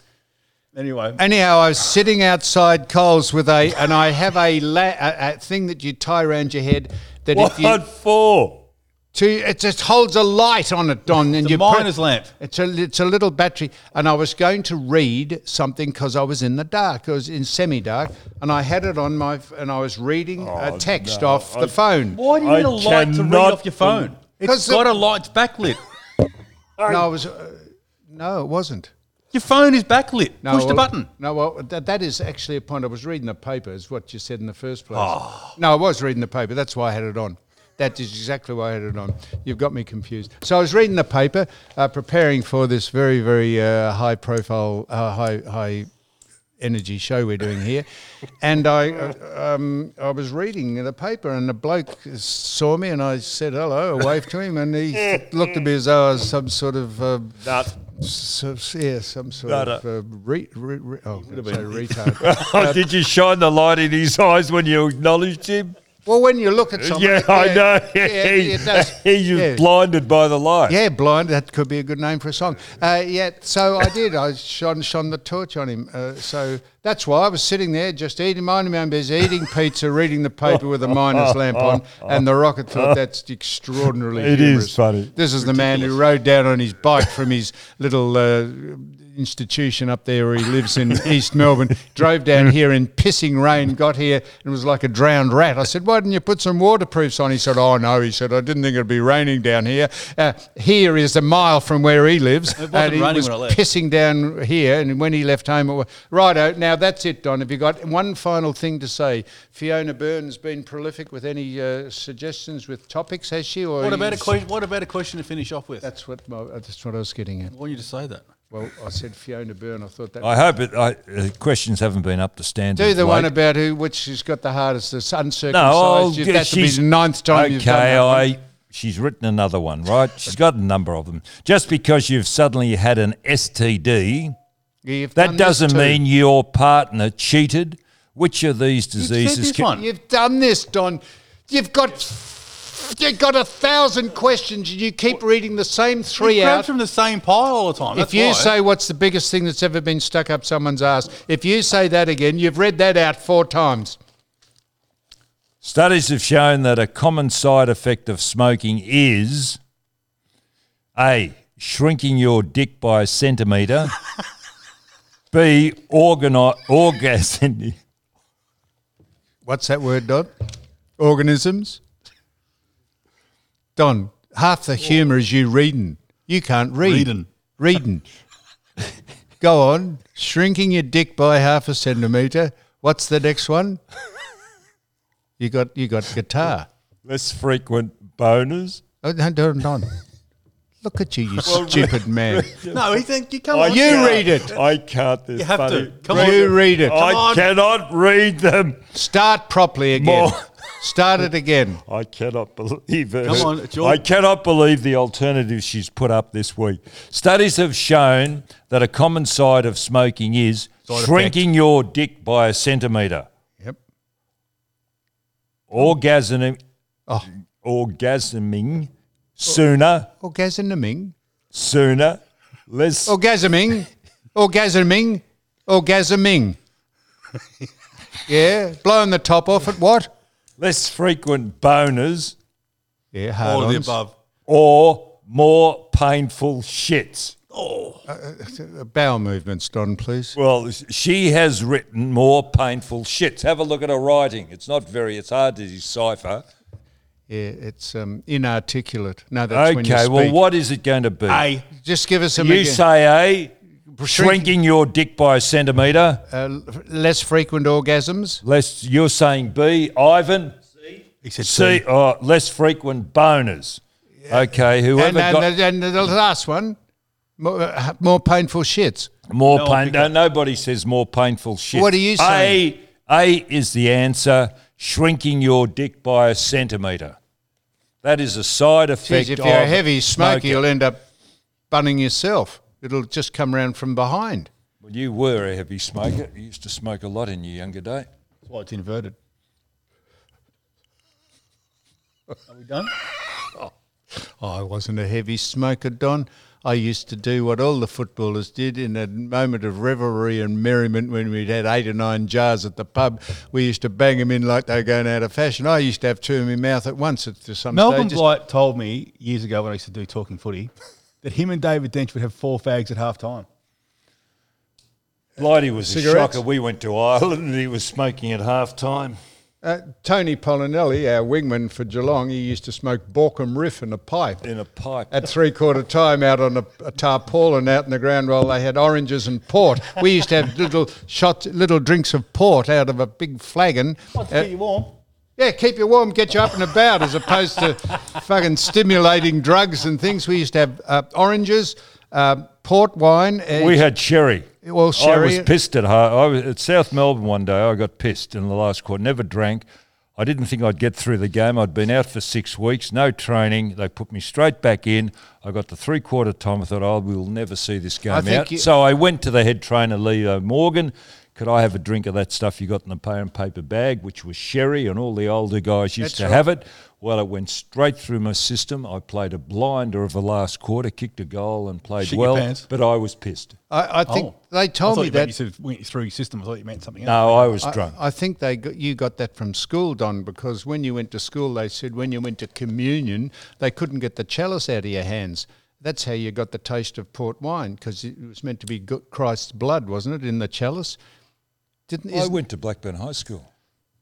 Anyway, Anyhow, I was sitting outside Coles with a, and I have a, la- a, a thing that you tie around your head that what if you for? to it just holds a light on it, Don, and it's a you miner's pre- lamp. It's a it's a little battery, and I was going to read something because I was in the dark. I was in semi-dark, and I had it on my f- and I was reading a text off the phone. Why do you I need a light to read cannot off your phone? Because It's the- got a light. It's backlit. No, I was uh, no, it wasn't. Your phone is backlit. No, Push the well- button. No, well, that, that is actually a point. I was reading the paper, is what you said in the first place. Oh. No, I was reading the paper. That's why I had it on. That is exactly why I had it on. You've got me confused. So I was reading the paper, uh, preparing for this very, very uh, high-profile, uh, high, high energy show we're doing here, and I, uh, um, I was reading the paper, and the bloke saw me, and I said hello, I waved to him, and he looked at me as though I was some sort of. Uh, Nut. So, yeah, some sort No, of no. uh, re, re, re, oh, I'm gonna say retard. Oh, did you shine the light in his eyes when you acknowledged him? Well, when you look at something, Yeah, I know. Yeah, he, it does. he was Yeah. blinded by the light. Yeah, blind. That could be a good name for a song. Uh, yeah, so I did. I shone shone the torch on him. Uh, so that's why I was sitting there, just eating, minding my own business, eating pizza, reading the paper with a miner's lamp on, and the Rocket thought that's extraordinarily It is humorous. funny. This is the man who rode down on his bike from his little uh, institution up there where he lives in East Melbourne, drove down here in pissing rain, got here and was like a drowned rat. I said, why didn't you put some waterproofs on? He said, oh no, he said, I didn't think it'd be raining down here. Uh, here is a mile from where he lives. It wasn't and he raining was when I left. pissing down here, and when he left home, it was, righto, now that's it, Don. Have you got one final thing to say? Fiona Byrne's been prolific with any uh, suggestions with topics, has she? Or What about a you- question? What about a question to finish off with? That's what, my, that's what I was getting at. I want you to say that. Well, I said Fiona Byrne. I thought that. I hope it. I, uh, questions haven't been up to standard. Do the of one late. about who, which has got the hardest, the uncircumcised. No, I'll You- get- that's she's the ninth time you've done okay. that one. I she's written another one, right? She's got a number of them. Just because you've suddenly had an S T D, You've that done this doesn't too. mean your partner cheated. Which of these said diseases? this can- one. You've done this, Don. You've got. You've got a thousand questions, and you keep reading the same three He grabs out. from the same pile all the time. If That's you why. say what's the biggest thing that's ever been stuck up someone's ass, if you say that again, you've read that out four times. Studies have shown that a common side effect of smoking is A, shrinking your dick by a centimetre, B, organi- orgasm. What's that word, Don? Organisms? Don, half the humour is you reading. You can't read. Reading. Reading. Go on. Shrinking your dick by half a centimetre. What's the next one? You got you got guitar. Less frequent boners. Oh, no, Don, Don. Look at you, you stupid man. no, he think you come I on. You can't- read it. I can't. This You have funny. to. Come You on. read it. I on. cannot read them. Start properly again. More. Start it again. I cannot believe it. Come on, it's your- I cannot believe the alternatives she's put up this week. Studies have shown that a common side of smoking is Side shrinking your dick by a centimetre. Yep. Orgasming, Oh, orgasming sooner, orgasming. sooner, less. Orgasming. Orgasming. Orgasming. Yeah. Blowing the top off at what? less frequent boners, Yeah, All of the hard-ons. above. or more painful shits. Uh, Bowel movements, Don, please. Well, she has written more painful shits. Have a look at her writing. It's not very, it's hard to decipher. Yeah, it's um, inarticulate. No, that's when you Okay, speak. well, what is it going to be? A. Just give us a You mega- say A, shrinking your dick by a centimetre. uh, less frequent orgasms. Less, you're saying B, Ivan. He said C, oh, less frequent boners. Okay, whoever And, got and, and the last one, more, uh, more painful shits. more No, pain. No, because- nobody says more painful shit. What are you saying? A, A is the answer. Shrinking your dick by a centimetre. That is a side effect. Geez, if you're a of heavy smoker, smoking. you'll end up bunning yourself. It'll just come round from behind. Well, you were a heavy smoker. You used to smoke a lot in your younger day. That's why it's inverted. Are we done? I wasn't a heavy smoker, Don. I used to do what all the footballers did in a moment of revelry and merriment when we'd had eight or nine jars at the pub. We used to bang them in like they were going out of fashion. I used to have two in my mouth at once at some Malcolm stages. Blight told me years ago when I used to do Talking Footy that him and David Dench would have four fags at half time. Blighty was Cigarettes? a shocker. We went to Ireland and he was smoking at half time. Uh, Tony Polinelli, our wingman for Geelong, he used to smoke Borkham Riff in a pipe. In a pipe. At three-quarter time out on a, a tarpaulin out in the ground while they had oranges and port. We used to have little shots, little drinks of port out of a big flagon. What's Uh, keep you warm? Yeah, keep you warm, get you up and about, as opposed to fucking stimulating drugs and things. We used to have uh, oranges, uh, port wine. Uh, We had sherry. Well, sherry- I was pissed at her. I was at South Melbourne one day. I got pissed in the last quarter. Never drank. I didn't think I'd get through the game. I'd been out for six weeks, no training. They put me straight back in. I got to three-quarter time. I thought, oh, we'll never see this game think out. you- So I went to the head trainer, Leo Morgan. Could I have a drink of that stuff you got in the pay and paper bag, which was sherry, and all the older guys used That's to right. have it? Well, it went straight through my system. I played a blinder of the last quarter, kicked a goal and played Shit your well, pants. but I was pissed. I, I think Oh. they I told thought me you meant that. you said went through your system. I thought you meant something else. No, I was I, drunk. I think they got, you got that from school, Don, because when you went to school, they said when you went to communion, they couldn't get the chalice out of your hands. That's how you got the taste of port wine, because it was meant to be go- Christ's blood, wasn't it, in the chalice? Didn't I isn't- went to Blackburn High School.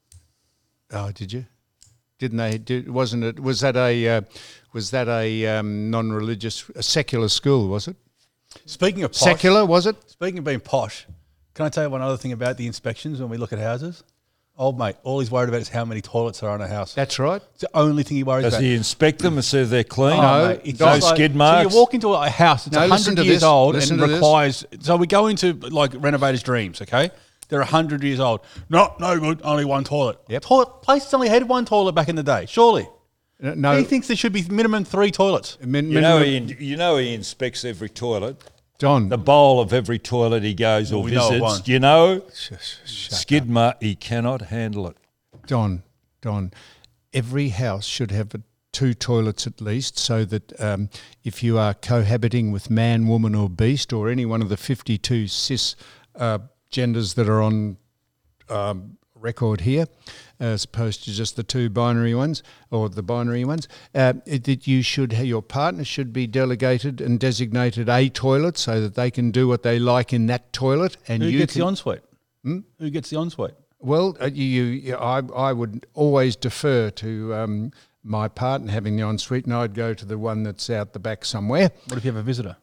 Oh, did you? Didn't they? Did, wasn't it? Was that a uh, was that a um, non-religious, a secular school? Was it Speaking of posh, secular? Was it? Speaking of being posh, can I tell you one other thing about the inspections when we look at houses? Old mate, all he's worried about is how many toilets are on a house. That's right. It's the only thing he worries Does about. he inspect them and see if they're clean? Oh, No, mate, it's no just like- skid marks. So you walk into a house that's No, one listen hundred to years this. old Listen and to this. requires. So we go into like renovators' dreams, okay? They're one hundred years old. No, no good. Only one toilet. Yep. Toilet places only had one toilet back in the day. Surely. No, no He thinks there should be minimum three toilets. min- You know, minimum- he, in- you know he inspects every toilet. Don. The bowl of every toilet he goes or we know of one. visits. You know, skid mark, he cannot handle it. Don, Don, every house should have a, two toilets at least, so that um, if you are cohabiting with man, woman, or beast, or any one of the fifty-two cis uh, genders that are on um, record here, as opposed to just the two binary ones or the binary ones, uh, it- that you should have, your partner should be delegated and designated a toilet so that they can do what they like in that toilet, and Who you gets can, the ensuite? Hmm? Who gets the ensuite? well, uh, you, you, I, I would always defer to um, my partner having the ensuite, and I'd go to the one that's out the back somewhere. What if you have a visitor?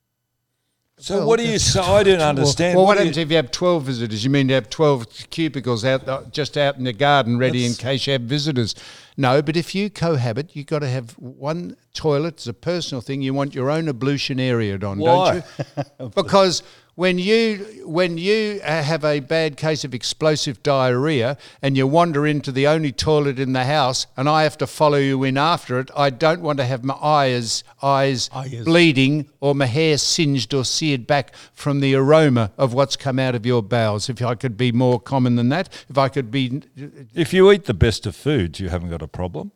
So Well, what do you say? I don't understand. Well, what, do you- happens if you have twelve visitors? You mean to have twelve cubicles out the, just out in the garden ready in case you have visitors? No, but if you cohabit, you've got to have one toilet. It's a personal thing. You want your own ablution area, Don, Why? don't you? Because when you when you uh, have a bad case of explosive diarrhea and you wander into the only toilet in the house and I have to follow you in after it, I don't want to have my eyes eyes Eyes. bleeding or my hair singed or seared back from the aroma of what's come out of your bowels. If I could be more common than that, if I could be, If you eat the best of foods, you haven't got a problem.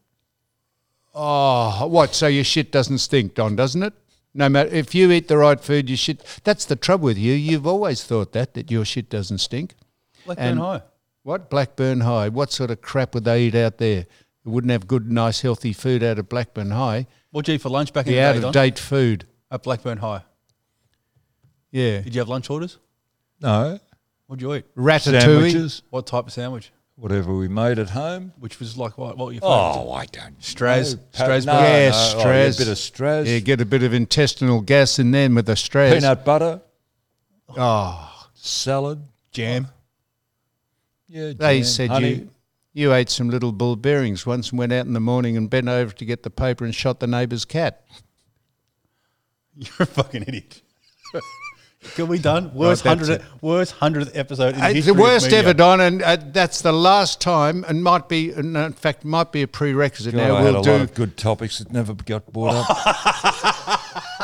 oh, what? So your shit doesn't stink, Don, doesn't it? No matter if you eat the right food, your shit. That's the trouble with you. You've always thought that that your shit doesn't stink. Blackburn And- High. What Blackburn High? What sort of crap would they eat out there? They wouldn't have good, nice, healthy food out of Blackburn High. What'd you eat for lunch back in The the out day, of Don? date food. At Blackburn High. Yeah, Did you have lunch orders? No. What'd you eat? ratatouille. Sandwiches, What type of sandwich? whatever we made at home. Which was like what? What were your favourites? Oh, I don't. Straz, know. Strasbourg. No, Yeah, no. Oh, yeah, Straz. a bit of Straz. Yeah, get a bit of intestinal gas in there with the Straz. Peanut butter, Oh, salad. Jam. Yeah, they jam, said honey. you you ate some little bull bearings once and went out in the morning and bent over to get the paper and shot the neighbour's cat. You're a fucking idiot. Can we done? Worst Right, that's hundredth, worst hundredth episode in the It's history the worst of media. ever, Don, and uh, that's the last time, and might be, and in fact, might be a prerequisite. God, now I had we'll a do. lot of good topics that never got brought up.